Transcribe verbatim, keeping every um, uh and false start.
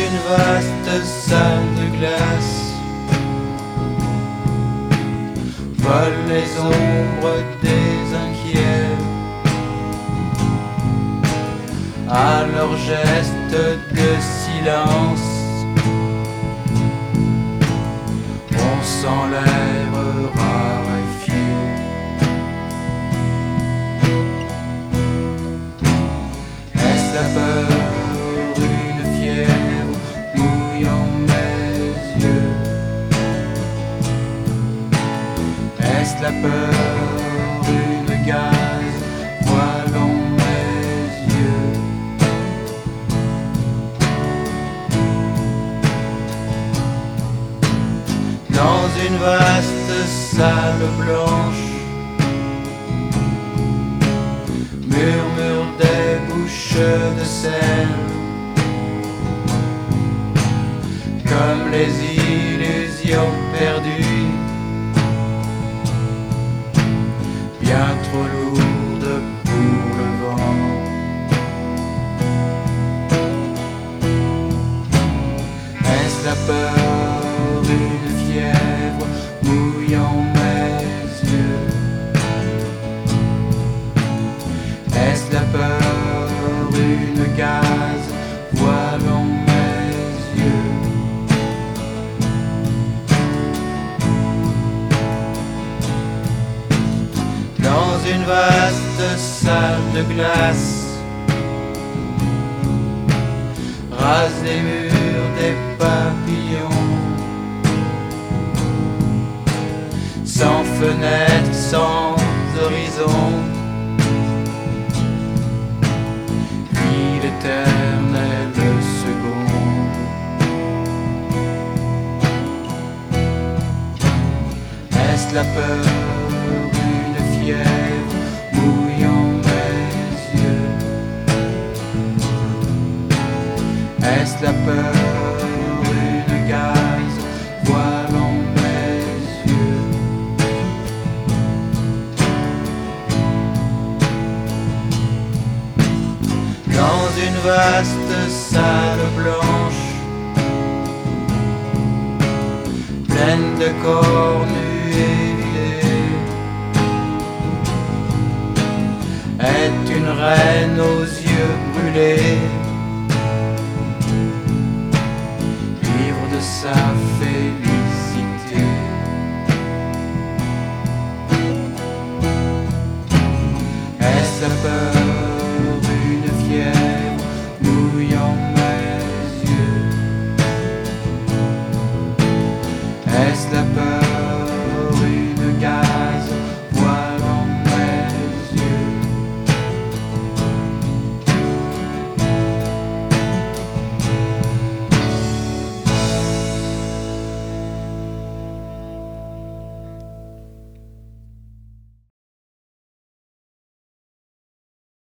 une vaste salle de glace, volent les ombres des inquiets. À leurs gestes de silence, on sent l'air raréfié. Est-ce la peur, une fièvre mouillant mes yeux? Est-ce la peur, une gaz voilant mes yeux? Dans une vaste salle blanche, murmurent des bouches de sel, comme les illusions perdues, bien trop lourdes pour le vent. Est-ce la peur, une fièvre mouillant mes yeux? Est-ce la peur, une gaz voilant mes yeux? Dans une vaste salle de glace, rase les murs des papillons, sans fenêtre, sans horizon, vit l'éternel second. Est-ce la peur, une fièvre mouillant mes yeux? Est-ce la peur, une gaz voilant mes yeux? Dans une vaste salle blanche, pleine de corps nus et vidés, est une reine aux yeux brûlés,